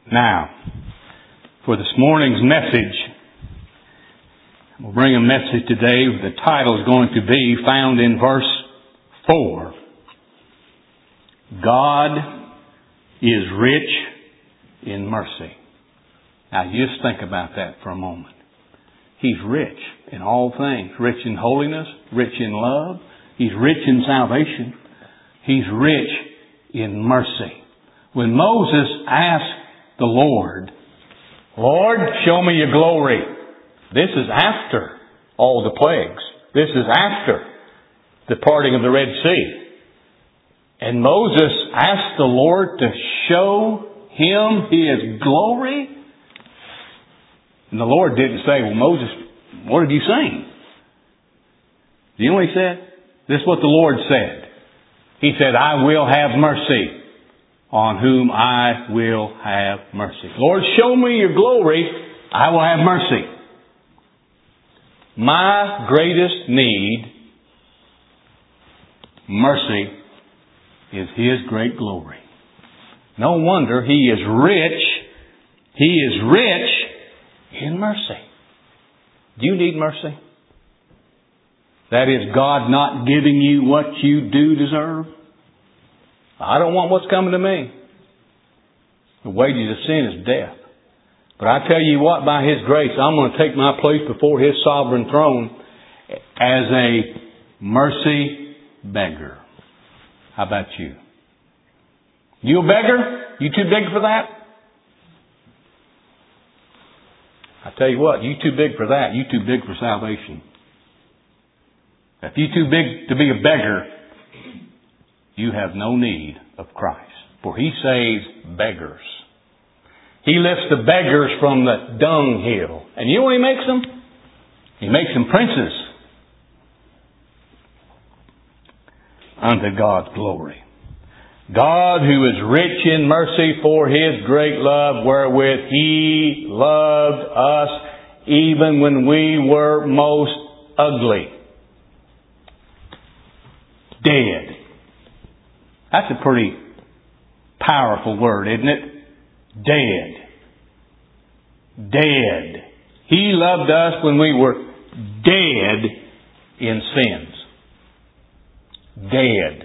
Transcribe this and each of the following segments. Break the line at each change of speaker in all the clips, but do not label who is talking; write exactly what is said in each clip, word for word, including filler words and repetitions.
Now, for this morning's message, we'll bring a message today. The title is going to be found in verse four. God is rich in mercy. Now, just think about that for a moment. He's rich in all things. Rich in holiness, rich in love. He's rich in salvation. He's rich in mercy. When Moses asked the Lord, Lord, show me your glory. This is after all the plagues. This is after the parting of the Red Sea. And Moses asked the Lord to show him His glory. And the Lord didn't say, well, Moses, what did you sing? Do you know what He said? This is what the Lord said. He said, I will have mercy on whom I will have mercy. Lord, show me your glory. I will have mercy. My greatest need, mercy, is His great glory. No wonder He is rich. He is rich in mercy. Do you need mercy? That is, God not giving you what you do deserve. I don't want what's coming to me. The wages of sin is death. But I tell you what, by His grace, I'm going to take my place before His sovereign throne as a mercy beggar. How about you? You a beggar? You too big for that? I tell you what, you too big for that. You too big for salvation. If you too big to be a beggar, you have no need of Christ. For He saves beggars. He lifts the beggars from the dunghill. And you know what He makes them? He makes them princes unto God's glory. God, who is rich in mercy for His great love, wherewith He loved us even when we were most ugly. Dead. That's a pretty powerful word, isn't it? Dead. Dead. He loved us when we were dead in sins. Dead.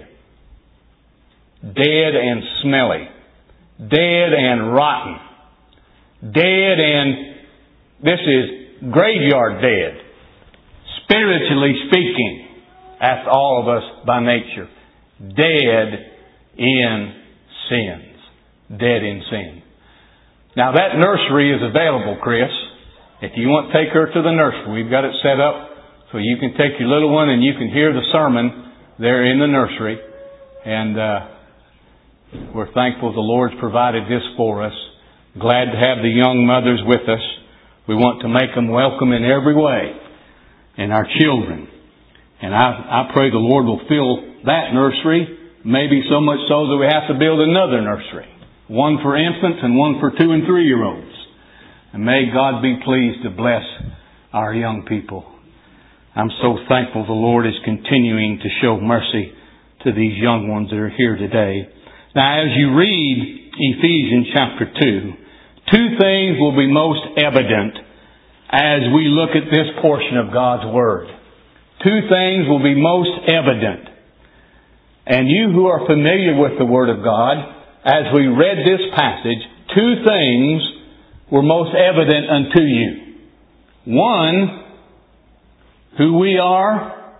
Dead and smelly. Dead and rotten. Dead and, this is graveyard dead. Spiritually speaking, that's all of us by nature. Dead in sins. Dead in sin. Now that nursery is available, Chris. If you want to take her to the nursery, we've got it set up so you can take your little one and you can hear the sermon there in the nursery. And uh, we're thankful the Lord's provided this for us. Glad to have the young mothers with us. We want to make them welcome in every way. And our children. And I, I pray the Lord will fill that nursery, maybe so much so that we have to build another nursery. One for infants and one for two and three year olds. And may God be pleased to bless our young people. I'm so thankful the Lord is continuing to show mercy to these young ones that are here today. Now as you read Ephesians chapter two, two things will be most evident as we look at this portion of God's Word. Two things will be most evident. And you who are familiar with the Word of God, as we read this passage, two things were most evident unto you. One, who we are.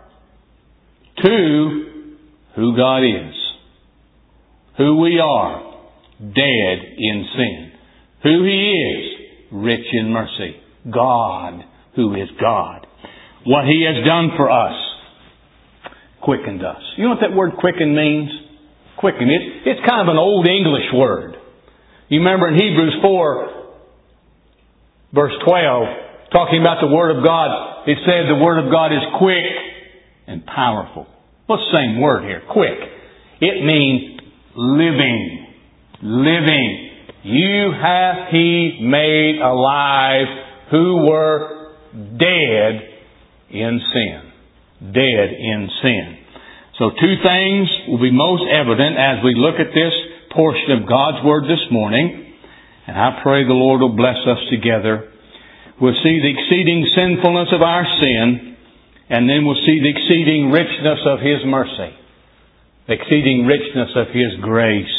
Two, who God is. Who we are, dead in sin. Who He is, rich in mercy. God, who is God. What He has done for us, quickened us. You know what that word quicken means? Quicken. It, it's kind of an old English word. You remember in Hebrews four, verse twelve, talking about the Word of God, it said the Word of God is quick and powerful. What's the same word here? Quick. It means living. Living. You hath He made alive who were dead in sin. Dead in sin. So two things will be most evident as we look at this portion of God's Word this morning. And I pray the Lord will bless us together. We'll see the exceeding sinfulness of our sin, and then we'll see the exceeding richness of His mercy, the exceeding richness of His grace.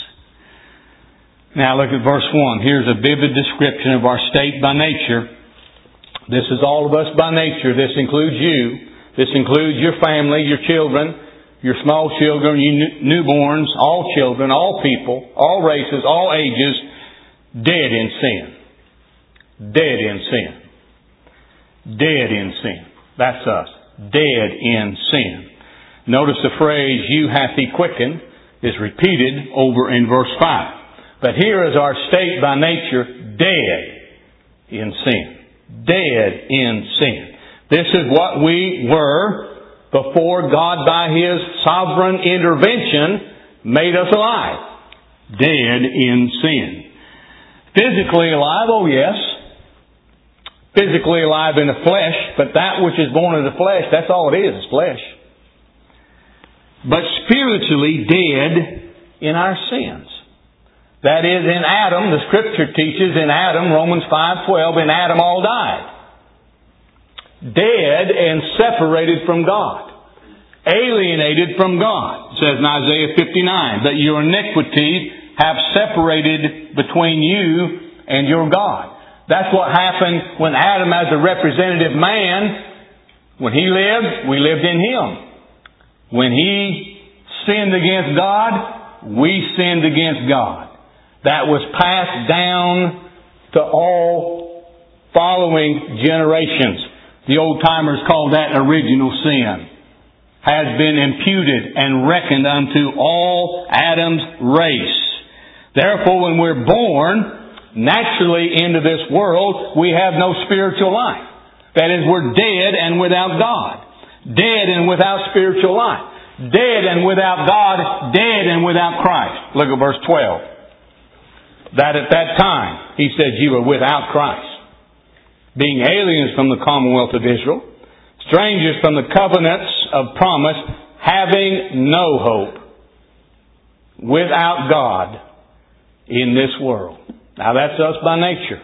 Now look at verse one. Here's a vivid description of our state by nature. This is all of us by nature. This includes you. This includes your family, your children, your small children, your newborns, all children, all people, all races, all ages, dead in sin. Dead in sin. Dead in sin. That's us. Dead in sin. Notice the phrase, you hath He quickened, is repeated over in verse five. But here is our state by nature, dead in sin. Dead in sin. This is what we were before God, by His sovereign intervention, made us alive. Dead in sin. Physically alive, oh yes. Physically alive in the flesh, but that which is born of the flesh, that's all it is, is flesh. But spiritually dead in our sins. That is, in Adam, the Scripture teaches in Adam, Romans five twelve, in Adam all died. Dead and separated from God. Alienated from God. It says in Isaiah fifty-nine, that your iniquities have separated between you and your God. That's what happened when Adam, as a representative man, when he lived, we lived in him. When he sinned against God, we sinned against God. That was passed down to all following generations. The old-timers called that original sin. Has been imputed and reckoned unto all Adam's race. Therefore, when we're born naturally into this world, we have no spiritual life. That is, we're dead and without God. Dead and without spiritual life. Dead and without God. Dead and without Christ. Look at verse twelve. That at that time, he said, you were without Christ, being aliens from the commonwealth of Israel, strangers from the covenants of promise, having no hope, without God in this world. Now that's us by nature.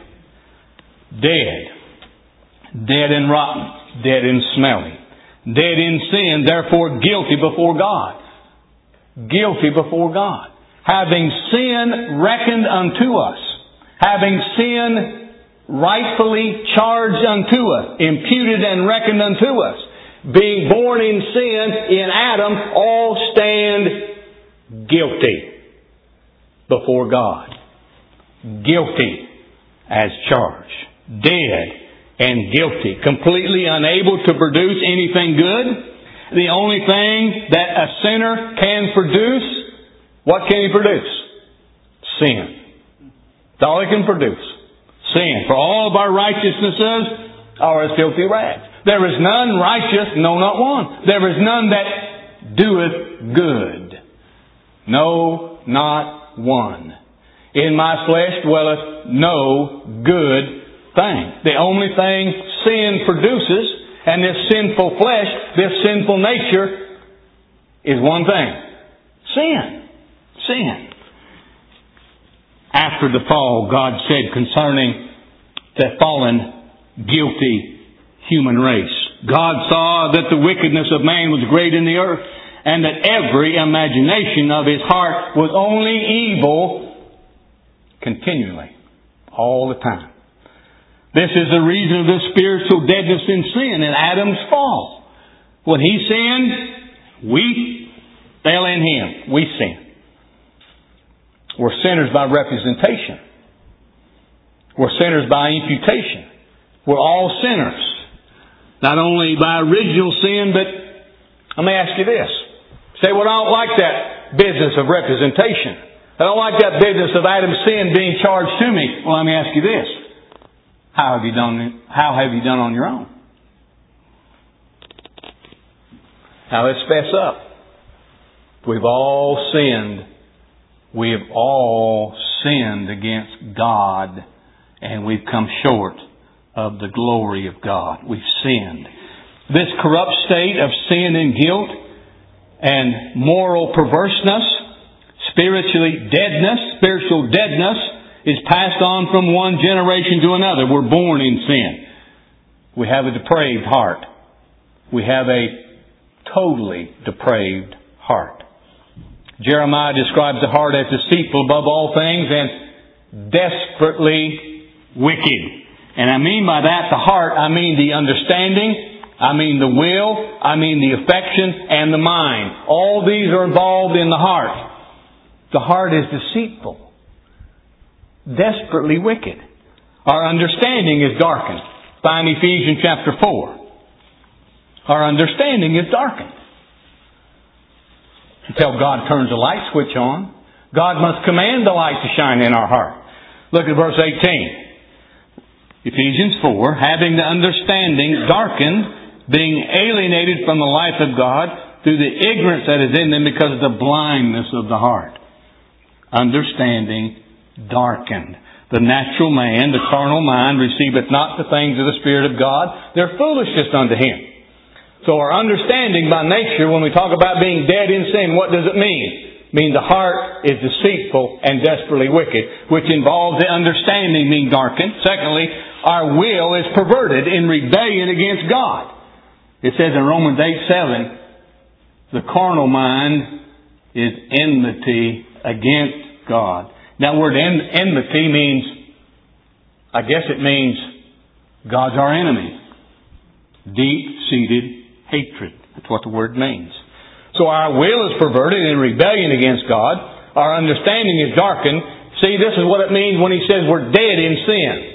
Dead. Dead and rotten. Dead and smelly. Dead in sin, therefore guilty before God. Guilty before God. Having sin reckoned unto us. Having sin rightfully charged unto us. Imputed and reckoned unto us. Being born in sin, in Adam, all stand guilty before God. Guilty as charged. Dead and guilty. Completely unable to produce anything good. The only thing that a sinner can produce, what can he produce? Sin. That's all he can produce. Sin. For all of our righteousnesses are as filthy rags. There is none righteous, no, not one. There is none that doeth good. No, not one. In my flesh dwelleth no good thing. The only thing sin produces, and this sinful flesh, this sinful nature, is one thing. Sin. Sin. After the fall, God said concerning the fallen, guilty human race, God saw that the wickedness of man was great in the earth, and that every imagination of his heart was only evil continually, all the time. This is the reason of the spiritual deadness in sin in Adam's fall. When he sinned, we fell in him. We sinned. We're sinners by representation. We're sinners by imputation. We're all sinners. Not only by original sin, but let me ask you this. Say, well, I don't like that business of representation. I don't like that business of Adam's sin being charged to me. Well, let me ask you this. How have you done, how have you done on your own? Now let's fess up. We've all sinned. We have all sinned against God, and we've come short of the glory of God. We've sinned. This corrupt state of sin and guilt and moral perverseness, spiritually deadness, spiritual deadness, is passed on from one generation to another. We're born in sin. We have a depraved heart. We have a totally depraved heart. Jeremiah describes the heart as deceitful above all things and desperately wicked. And I mean by that the heart, I mean the understanding, I mean the will, I mean the affection, and the mind. All these are involved in the heart. The heart is deceitful, desperately wicked. Our understanding is darkened. Find Ephesians chapter four. Our understanding is darkened. Until God turns the light switch on, God must command the light to shine in our heart. Look at verse eighteen. Ephesians four, having the understanding darkened, being alienated from the life of God through the ignorance that is in them because of the blindness of the heart. Understanding darkened. The natural man, the carnal mind, receiveth not the things of the Spirit of God. They're foolishness unto him. So our understanding by nature, when we talk about being dead in sin, what does it mean? It means the heart is deceitful and desperately wicked, which involves the understanding being darkened. Secondly, our will is perverted in rebellion against God. It says in Romans eight seven, the carnal mind is enmity against God. Now, the word en- enmity means, I guess it means God's our enemy. Deep-seated hatred. That's what the word means. So our will is perverted in rebellion against God. Our understanding is darkened. See, this is what it means when he says we're dead in sin.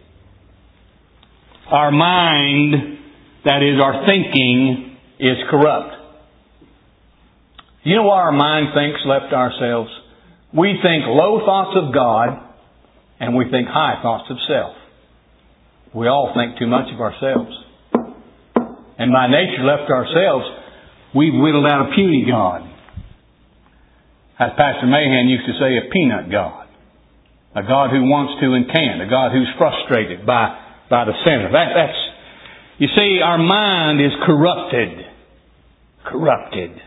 Our mind, that is our thinking, is corrupt. You know why our mind thinks left to ourselves? We think low thoughts of God and we think high thoughts of self. We all think too much of ourselves. And by nature left to ourselves, we've whittled out a puny God. As Pastor Mahan used to say, a peanut God. A God who wants to and can't. A God who's frustrated by, by the sinner. That, that's, you see, our mind is corrupted. Corrupted.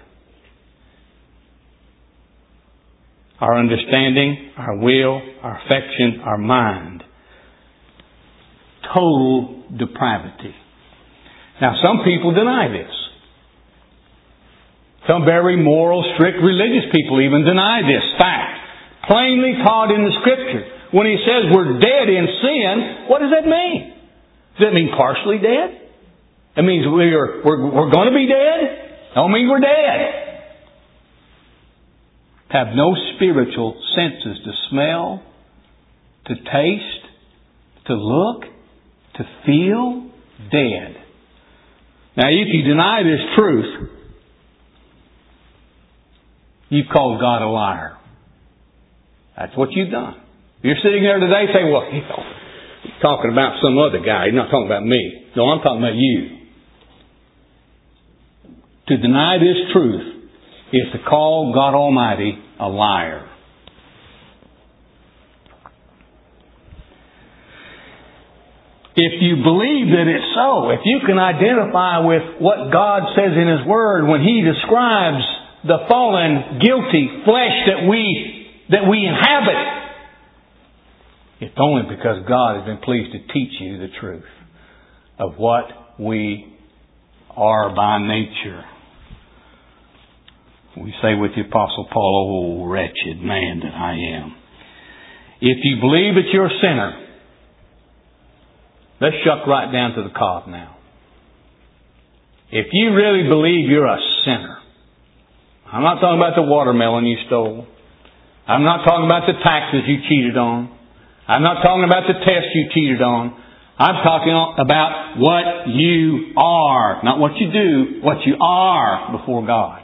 Our understanding, our will, our affection, our mind. Total depravity. Now, some people deny this. Some very moral, strict religious people even deny this fact. Plainly taught in the Scripture. When he says we're dead in sin, what does that mean? Does that mean partially dead? It means we're, we're, we're going to be dead? Don't mean we're dead. Have no spiritual senses to smell, to taste, to look, to feel dead. Now, if you deny this truth, you've called God a liar. That's what you've done. You're sitting there today saying, well, you know, he's talking about some other guy. He's not talking about me. No, I'm talking about you. To deny this truth is to call God Almighty a liar. If you believe that it's so, if you can identify with what God says in His Word when He describes the fallen, guilty flesh that we that we inhabit, it's only because God has been pleased to teach you the truth of what we are by nature. We say with the Apostle Paul, oh, wretched man that I am. If you believe that you're a sinner, let's shuck right down to the cob now. If you really believe you're a sinner, I'm not talking about the watermelon you stole. I'm not talking about the taxes you cheated on. I'm not talking about the test you cheated on. I'm talking about what you are. Not what you do, what you are before God.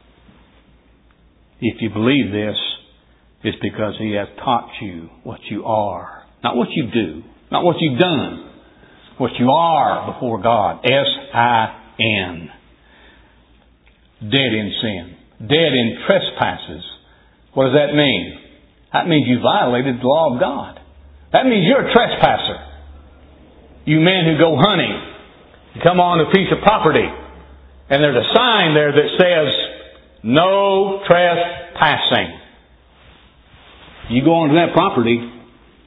If you believe this, it's because He has taught you what you are. Not what you do. Not what you've done. What you are before God. S I N. Dead in sin. Dead in trespasses. What does that mean? That means you violated the law of God. That means you're a trespasser. You men who go hunting, you come on a piece of property, and there's a sign there that says, no trespassing. You go onto that property,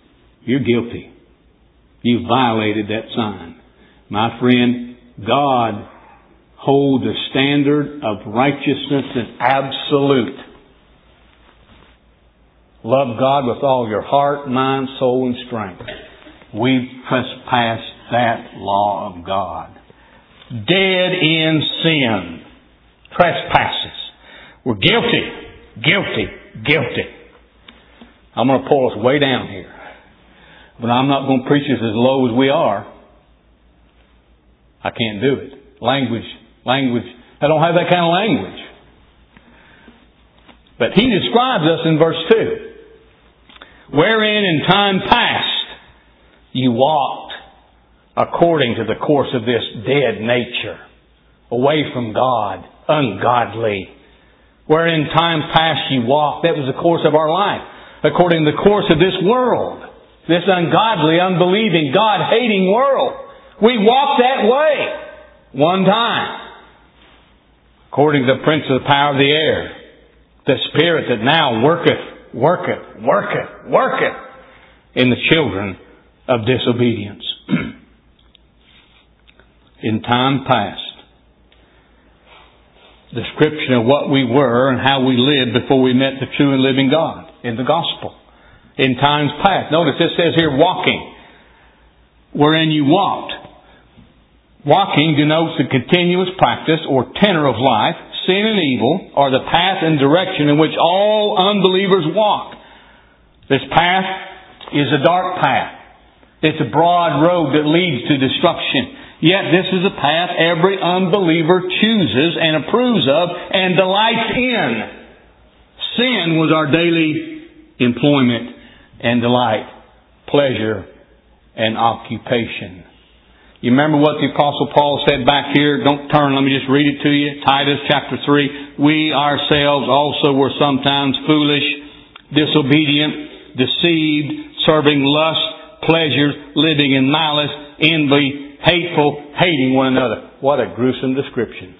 you're guilty. You've violated that sign. My friend, God holds a standard of righteousness as absolute. Love God with all your heart, mind, soul, and strength. We've trespassed that law of God. Dead in sin. Trespasses. We're guilty. Guilty. Guilty. I'm going to pull us way down here. But I'm not going to preach this as low as we are. I can't do it. Language. Language. I don't have that kind of language. But he describes us in verse two. Wherein in time past you walked according to the course of this dead nature, away from God, ungodly. Wherein in time past you walked, that was the course of our life, according to the course of this world, this ungodly, unbelieving, God-hating world. We walked that way one time, according to the prince of the power of the air, the spirit that now worketh Worketh, worketh, worketh in the children of disobedience. In time past. Description of what we were and how we lived before we met the true and living God in the gospel. In times past. Notice it says here walking. Wherein you walked. Walking denotes the continuous practice or tenor of life. Sin and evil are the path and direction in which all unbelievers walk. This path is a dark path. It's a broad road that leads to destruction. Yet this is a path every unbeliever chooses and approves of and delights in. Sin was our daily employment and delight, pleasure and occupation. You remember what the Apostle Paul said back here? Don't turn, let me just read it to you. Titus chapter three. We ourselves also were sometimes foolish, disobedient, deceived, serving lust, pleasures, living in malice, envy, hateful, hating one another. What a gruesome description.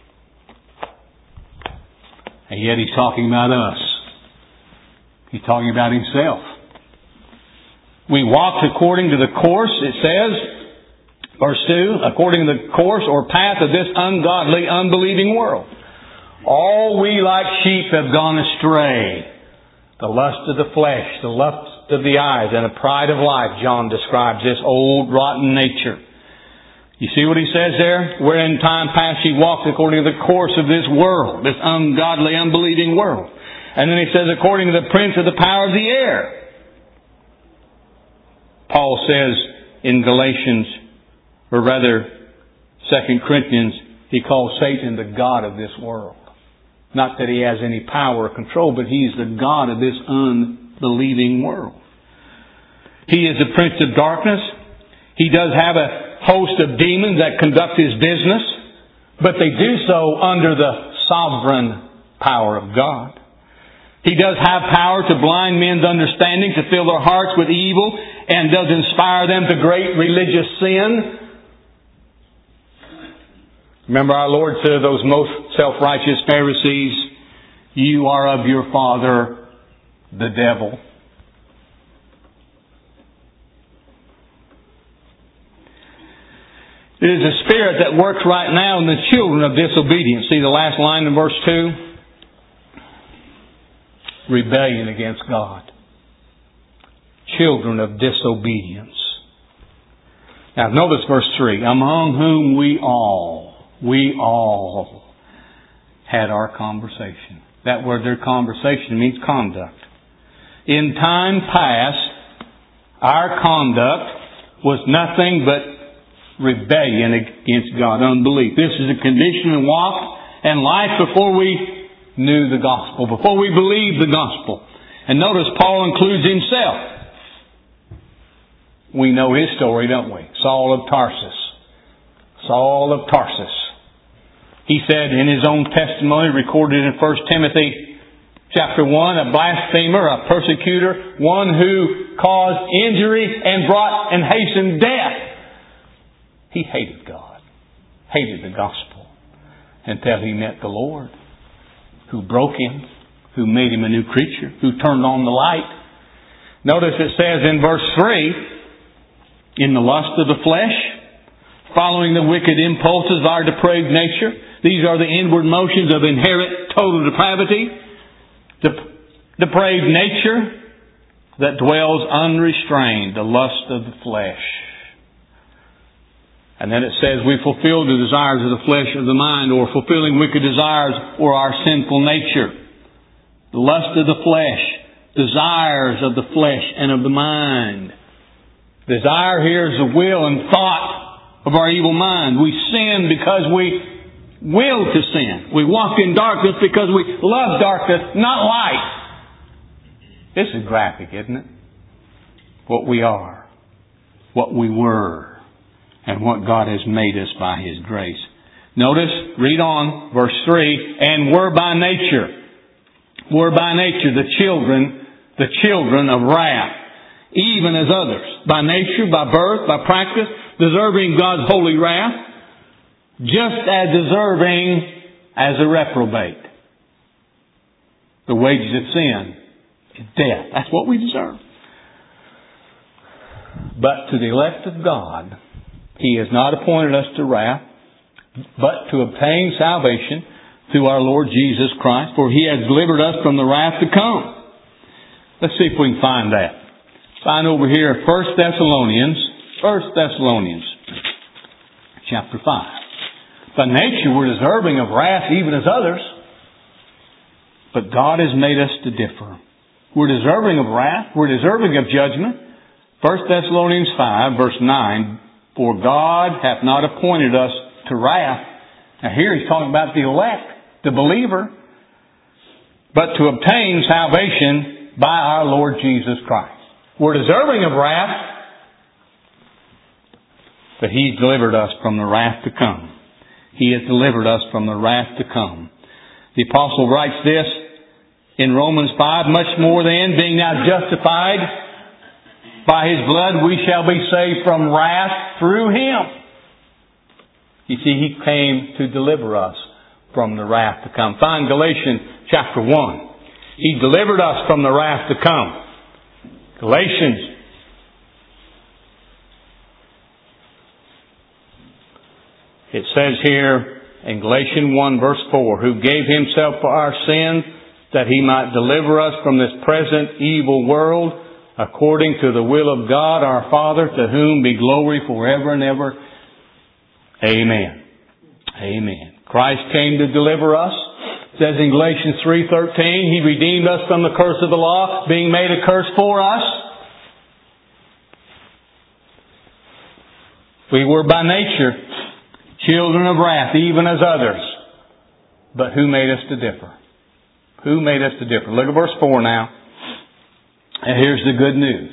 And yet he's talking about us. He's talking about himself. We walked according to the course, it says, verse two, according to the course or path of this ungodly, unbelieving world. All we like sheep have gone astray. The lust of the flesh, the lust of the eyes, and the pride of life, John describes this old rotten nature. You see what he says there? Where in time past he walked according to the course of this world, this ungodly, unbelieving world. And then he says, according to the prince of the power of the air. Paul says in Galatians, or rather, Second Corinthians, he calls Satan the god of this world. Not that he has any power or control, but he's the god of this unbelieving world. He is the prince of darkness. He does have a host of demons that conduct his business, but they do so under the sovereign power of God. He does have power to blind men's understanding, to fill their hearts with evil, and does inspire them to great religious sin. Remember our Lord said to those most self-righteous Pharisees, you are of your father, the devil. It is a spirit that works right now in the children of disobedience. See the last line in verse two? Rebellion against God. Children of disobedience. Now notice verse three. Among whom we all, we all had our conversation. That word there, conversation, means conduct. In time past, our conduct was nothing but rebellion against God, unbelief. This is a condition and walk and life before we knew the gospel, before we believed the gospel. And notice Paul includes himself. We know his story, don't we? Saul of Tarsus. Saul of Tarsus. He said in his own testimony recorded in First Timothy chapter one, a blasphemer, a persecutor, one who caused injury and brought and hastened death. He hated God, hated the gospel, until he met the Lord, who broke him, who made him a new creature, who turned on the light. Notice it says in verse three, in the lust of the flesh, following the wicked impulses of our depraved nature. These are the inward motions of inherent total depravity. Dep- depraved nature that dwells unrestrained, the lust of the flesh. And then it says we fulfill the desires of the flesh of the mind, or fulfilling wicked desires, or our sinful nature. The lust of the flesh, desires of the flesh and of the mind. Desire here is the will and thought of our evil mind. We sin because we will to sin. We walk in darkness because we love darkness, not light. This is graphic, isn't it? What we are, what we were, and what God has made us by His grace. Notice, read on, verse three, and were by nature, were by nature the children, the children of wrath, even as others. By nature, by birth, by practice, deserving God's holy wrath, just as deserving as a reprobate. The wages of sin is death. That's what we deserve. But to the elect of God, He has not appointed us to wrath, but to obtain salvation through our Lord Jesus Christ, for He has delivered us from the wrath to come. Let's see if we can find that. Find over here First Thessalonians, First Thessalonians, chapter five. By nature we're deserving of wrath even as others, but God has made us to differ. We're deserving of wrath, we're deserving of judgment. First Thessalonians five, verse nine, for God hath not appointed us to wrath. Now here he's talking about the elect, the believer, but to obtain salvation by our Lord Jesus Christ. We're deserving of wrath, but He's delivered us from the wrath to come. He has delivered us from the wrath to come. The apostle writes this in Romans five, much more than, being now justified by His blood, we shall be saved from wrath through Him. You see, He came to deliver us from the wrath to come. Find Galatians chapter one. He delivered us from the wrath to come. Galatians It says here in Galatians one verse four, who gave Himself for our sins, that He might deliver us from this present evil world, according to the will of God our Father, to whom be glory forever and ever. Amen. Amen. Christ came to deliver us. It says in Galatians three thirteen, He redeemed us from the curse of the law, being made a curse for us. We were by nature children of wrath, even as others. But who made us to differ? Who made us to differ? Look at verse four now. And here's the good news.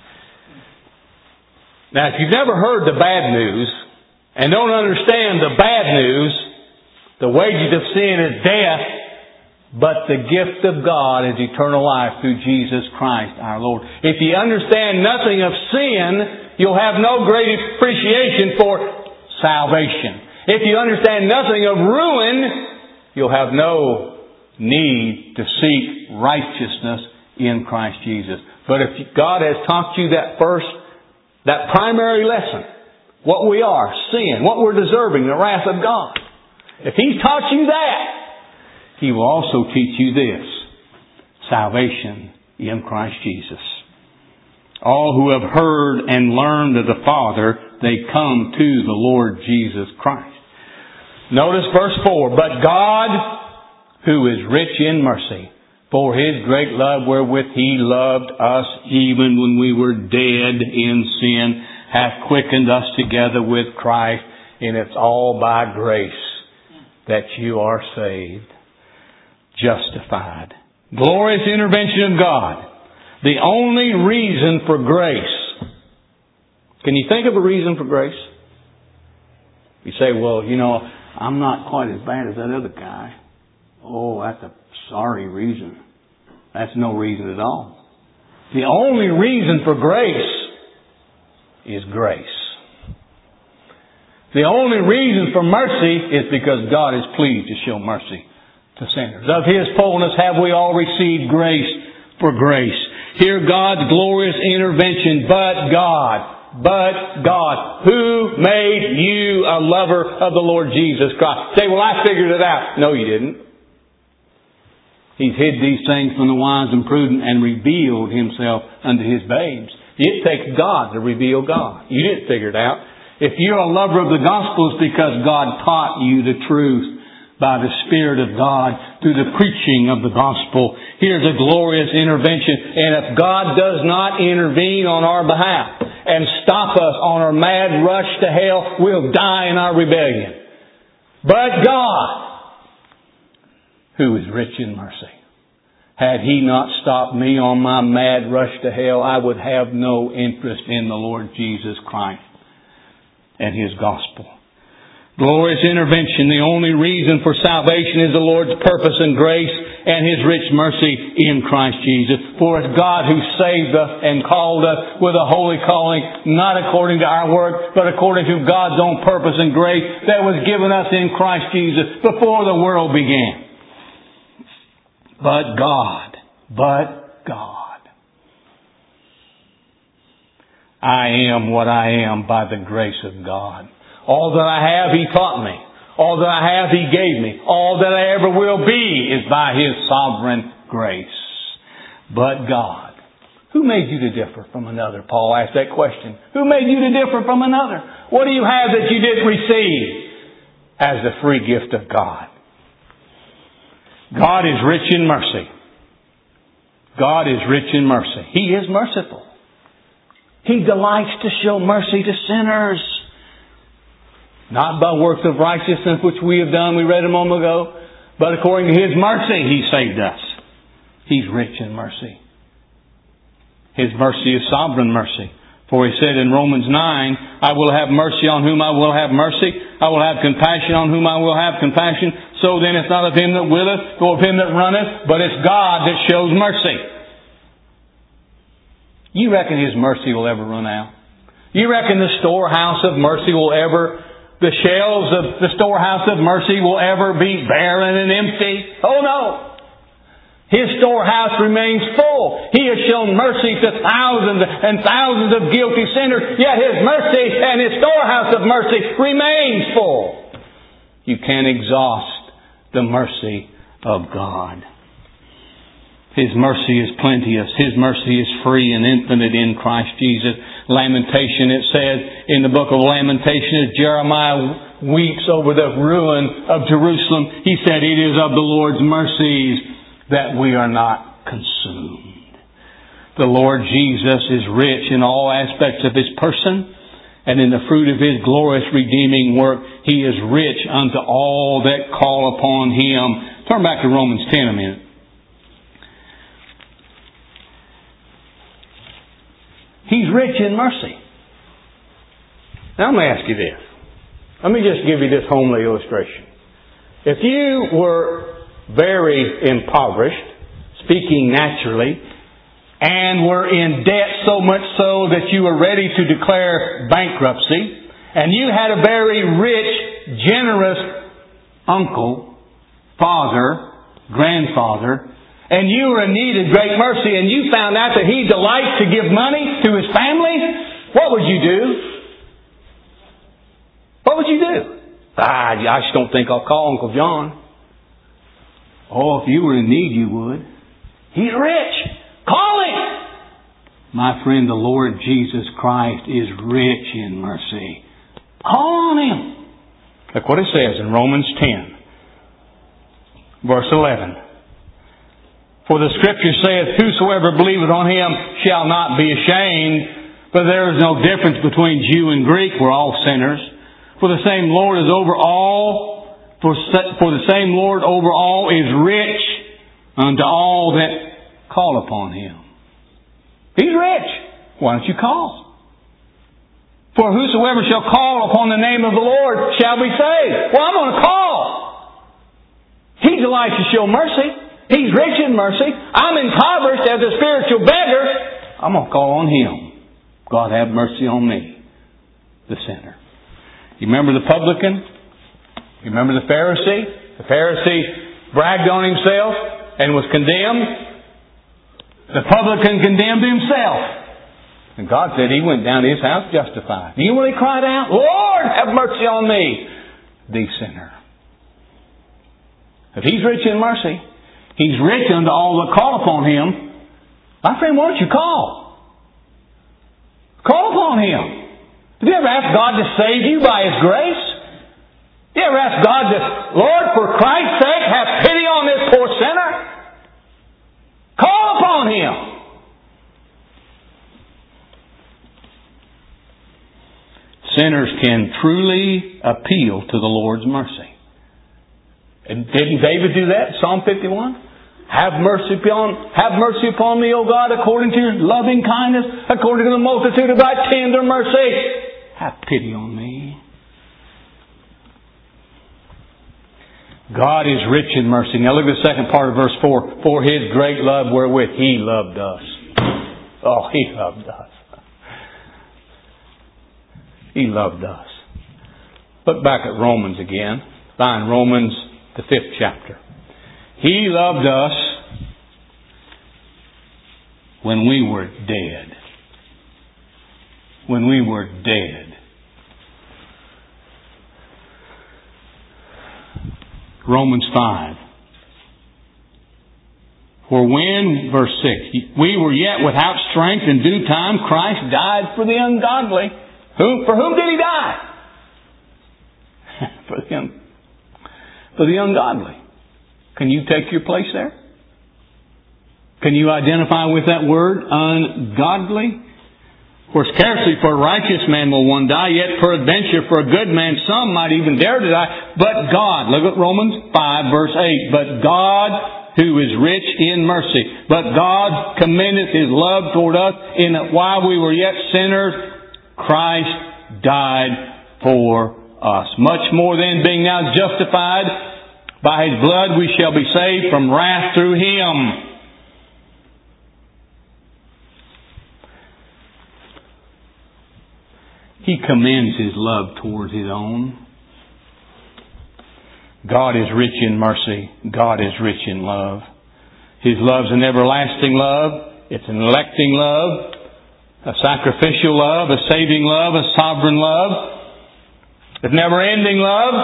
Now, if you've never heard the bad news and don't understand the bad news, the wages of sin is death, but the gift of God is eternal life through Jesus Christ our Lord. If you understand nothing of sin, you'll have no great appreciation for salvation. If you understand nothing of ruin, you'll have no need to seek righteousness in Christ Jesus. But if God has taught you that first, that primary lesson, what we are, sin, what we're deserving, the wrath of God, if He's taught you that, He will also teach you this, salvation in Christ Jesus. All who have heard and learned of the Father, they come to the Lord Jesus Christ. Notice verse four, but God, who is rich in mercy, for His great love wherewith He loved us, even when we were dead in sin, hath quickened us together with Christ, and it's all by grace that you are saved, justified. Glorious intervention of God. The only reason for grace. Can you think of a reason for grace? You say, well, you know, I'm not quite as bad as that other guy. Oh, that's a sorry reason. That's no reason at all. The only reason for grace is grace. The only reason for mercy is because God is pleased to show mercy to sinners. Of His fullness have we all received grace for grace. Hear God's glorious intervention. But God, but God, who made you a lover of the Lord Jesus Christ? Say, well, I figured it out. No, you didn't. He's hid these things from the wise and prudent and revealed Himself unto His babes. It takes God to reveal God. You didn't figure it out. If you're a lover of the gospel, it's because God taught you the truth by the Spirit of God through the preaching of the gospel. Here's a glorious intervention. And if God does not intervene on our behalf and stop us on our mad rush to hell, we'll die in our rebellion. But God, who is rich in mercy, had He not stopped me on my mad rush to hell, I would have no interest in the Lord Jesus Christ and His gospel. Glorious intervention. The only reason for salvation is the Lord's purpose and grace and His rich mercy in Christ Jesus. For it's God who saved us and called us with a holy calling, not according to our work, but according to God's own purpose and grace that was given us in Christ Jesus before the world began. But God, but God. I am what I am by the grace of God. All that I have, He taught me. All that I have, He gave me. All that I ever will be is by His sovereign grace. But God. Who made you to differ from another? Paul asked that question. Who made you to differ from another? What do you have that you didn't receive as the free gift of God? God is rich in mercy. God is rich in mercy. He is merciful. He delights to show mercy to sinners. Not by works of righteousness which we have done, we read a moment ago, but according to His mercy He saved us. He's rich in mercy. His mercy is sovereign mercy. For He said in Romans nine, I will have mercy on whom I will have mercy. I will have compassion on whom I will have compassion. So then it's not of him that willeth, nor of him that runneth, but it's God that shows mercy. You reckon His mercy will ever run out? You reckon the storehouse of mercy will ever, the shelves of the storehouse of mercy will ever be barren and empty? Oh no! His storehouse remains full. He has shown mercy to thousands and thousands of guilty sinners, yet His mercy and His storehouse of mercy remains full. You can't exhaust the mercy of God. His mercy is plenteous. His mercy is free and infinite in Christ Jesus. Lamentation, it says in the book of Lamentation, as Jeremiah weeps over the ruin of Jerusalem, he said, it is of the Lord's mercies that we are not consumed. The Lord Jesus is rich in all aspects of His person, and in the fruit of His glorious redeeming work, He is rich unto all that call upon Him. Turn back to Romans ten a minute. He's rich in mercy. Now let me ask you this. Let me just give you this homely illustration. If you were very impoverished, speaking naturally, and were in debt so much so that you were ready to declare bankruptcy, and you had a very rich, generous uncle, father, grandfather, and you were in need of great mercy, and you found out that he delights to give money to his family, what would you do? What would you do? Ah, I just don't think I'll call Uncle John. Oh, if you were in need, you would. He's rich. Call Him. My friend, the Lord Jesus Christ is rich in mercy. Call on Him. Look what it says in Romans ten, verse eleven. For the Scripture saith, whosoever believeth on Him shall not be ashamed. For there is no difference between Jew and Greek. We're all sinners. For the same Lord is over all. For, for the same Lord over all is rich unto all that call upon Him. He's rich. Why don't you call? For whosoever shall call upon the name of the Lord shall be saved. Well, I'm going to call. He delights to show mercy. He's rich in mercy. I'm impoverished as a spiritual beggar. I'm going to call on Him. God have mercy on me, the sinner. You remember the publican? You remember the Pharisee? The Pharisee bragged on himself and was condemned. The publican condemned himself. And God said he went down to his house justified. You know when he cried out, Lord, have mercy on me, thee sinner. If He's rich in mercy, He's rich unto all that call upon Him. My friend, why don't you call? Call upon Him. Have you ever asked God to save you by His grace? You ever asked God to, Lord, for Christ's sake, have pity on this poor sinner? Call upon Him. Sinners can truly appeal to the Lord's mercy. And didn't David do that? Psalm fifty-one? Have mercy upon, have mercy upon me, O God, according to your loving kindness, according to the multitude of thy tender mercy. Have pity on me. God is rich in mercy. Now look at the second part of verse four. For His great love wherewith He loved us. Oh, He loved us. He loved us. Look back at Romans again. Find Romans, the fifth chapter. He loved us when we were dead. When we were dead. Romans five. For when, verse six, we were yet without strength, in due time Christ died for the ungodly. Who, for whom did He die? for, the un, for the ungodly. Can you take your place there? Can you identify with that word, ungodly? For scarcely for a righteous man will one die, yet peradventure for a good man some might even dare to die. But God, look at Romans five verse eight, but God who is rich in mercy, but God commendeth His love toward us in that while we were yet sinners, Christ died for us. Much more then, being now justified by His blood, we shall be saved from wrath through Him. He commends His love towards His own. God is rich in mercy. God is rich in love. His love's an everlasting love. It's an electing love. A sacrificial love. A saving love. A sovereign love. A never-ending love.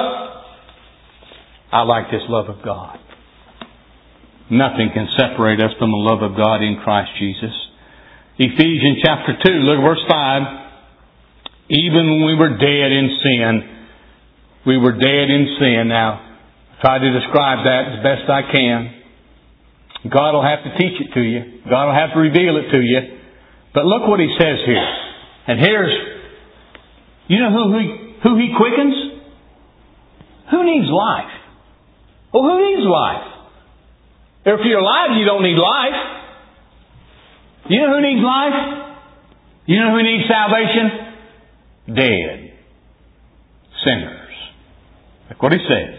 I like this love of God. Nothing can separate us from the love of God in Christ Jesus. Ephesians chapter two, look at verse five. Even when we were dead in sin, we were dead in sin. Now, try to describe that as best I can. God will have to teach it to you. God will have to reveal it to you. But look what He says here. And here's, you know who He, who he quickens? Who needs life? Well, who needs life? If you're alive, you don't need life. You know who needs life? You know who needs salvation? Dead. Sinners. Look what He says.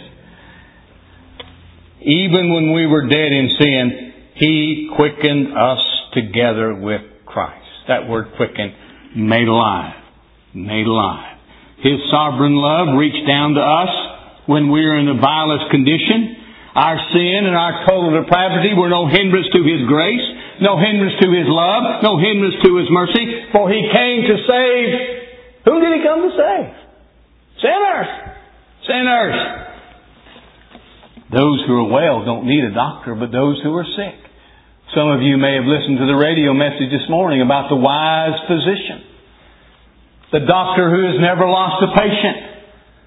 Even when we were dead in sin, He quickened us together with Christ. That word quicken, made alive. Made alive. His sovereign love reached down to us when we were in the vilest condition. Our sin and our total depravity were no hindrance to His grace, no hindrance to His love, no hindrance to His mercy, for He came to save. Who did He come to save? Sinners! Sinners! Those who are well don't need a doctor, but those who are sick. Some of you may have listened to the radio message this morning about the wise physician. The doctor who has never lost a patient.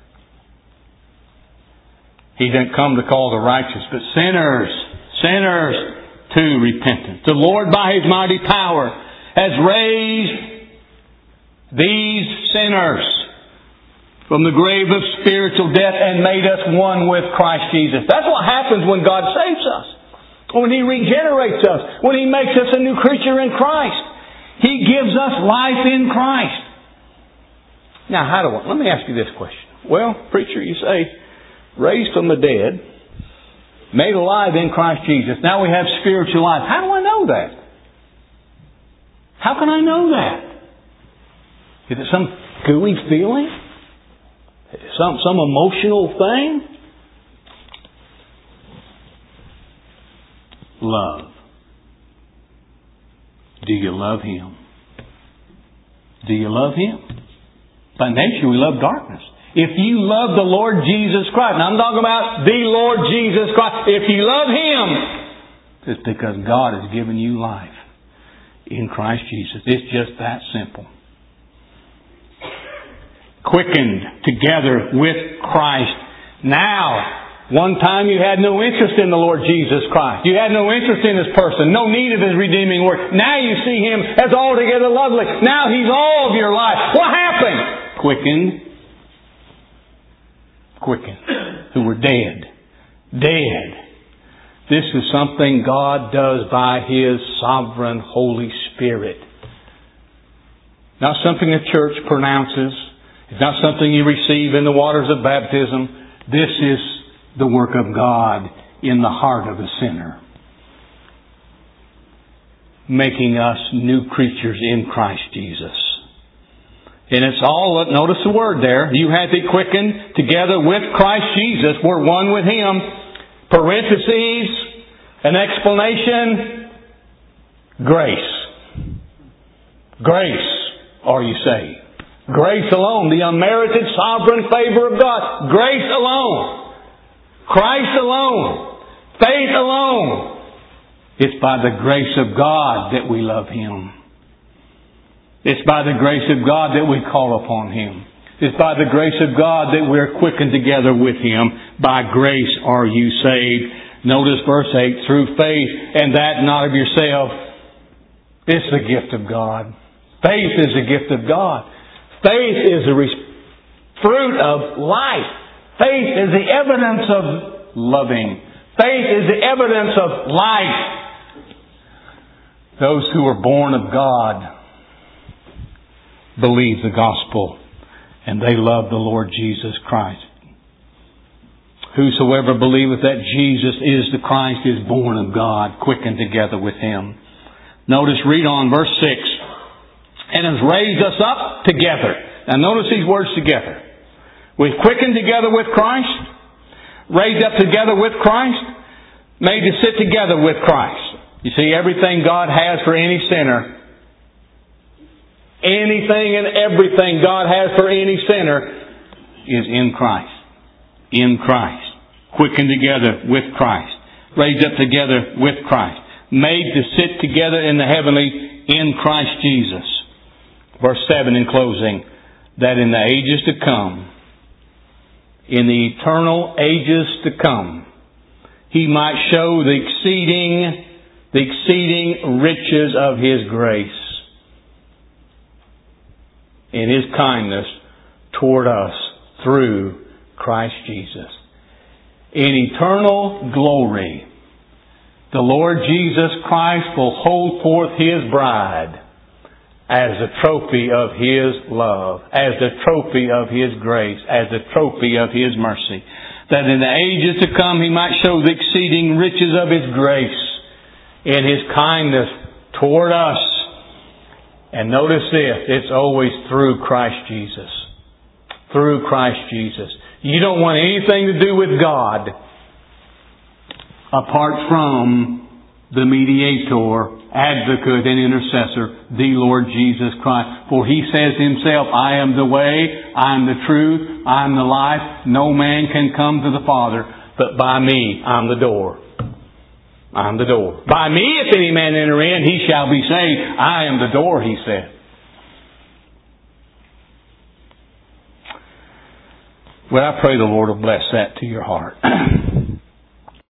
He didn't come to call the righteous, but sinners, sinners to repentance. The Lord by His mighty power has raised these sinners from the grave of spiritual death and made us one with Christ Jesus. That's what happens when God saves us. When He regenerates us. When He makes us a new creature in Christ. He gives us life in Christ. Now, how do I... Let me ask you this question. Well, preacher, you say, raised from the dead, made alive in Christ Jesus. Now we have spiritual life. How do I know that? How can I know that? Is it some gooey feeling? Some, some emotional thing? Love. Do you love Him? Do you love Him? By nature, we love darkness. If you love the Lord Jesus Christ, now I'm talking about the Lord Jesus Christ. If you love Him, it's because God has given you life in Christ Jesus. It's just that simple. Quickened together with Christ. Now, one time you had no interest in the Lord Jesus Christ. You had no interest in His person. No need of His redeeming work. Now you see Him as altogether lovely. Now He's all of your life. What happened? Quickened. Quickened. Who were dead. Dead. This is something God does by His sovereign Holy Spirit. Not something the church pronounces. It's not something you receive in the waters of baptism. This is the work of God in the heart of a sinner, making us new creatures in Christ Jesus. And it's all, notice the word there, you have been quickened together with Christ Jesus. We're one with Him. Parentheses, an explanation, grace. Grace, are you saved? Grace alone, the unmerited sovereign favor of God. Grace alone. Christ alone. Faith alone. It's by the grace of God that we love Him. It's by the grace of God that we call upon Him. It's by the grace of God that we're quickened together with Him. By grace are you saved. Notice verse eight, through faith, and that not of yourself. It's the gift of God. Faith is the gift of God. Faith is the fruit of life. Faith is the evidence of loving. Faith is the evidence of life. Those who are born of God believe the gospel and they love the Lord Jesus Christ. Whosoever believeth that Jesus is the Christ is born of God, quickened together with Him. Notice, read on verse six. And has raised us up together. Now notice these words together. We've quickened together with Christ, raised up together with Christ, made to sit together with Christ. You see, everything God has for any sinner, anything and everything God has for any sinner is in Christ. In Christ. Quickened together with Christ. Raised up together with Christ. Made to sit together in the heavenly in Christ Jesus. Verse seven in closing. That in the ages to come, in the eternal ages to come, He might show the exceeding, the exceeding riches of His grace in His kindness toward us through Christ Jesus. In eternal glory, the Lord Jesus Christ will hold forth His bride as a trophy of His love, as a trophy of His grace, as a trophy of His mercy. That in the ages to come He might show the exceeding riches of His grace in His kindness toward us. And notice this, it's always through Christ Jesus. Through Christ Jesus. You don't want anything to do with God apart from the mediator, advocate, and intercessor, the Lord Jesus Christ. For He says Himself, I am the way, I am the truth, I am the life. No man can come to the Father but by me. I'm the door. I'm the door. By me, if any man enter in, he shall be saved. I am the door, He said. Well, I pray the Lord will bless that to your heart.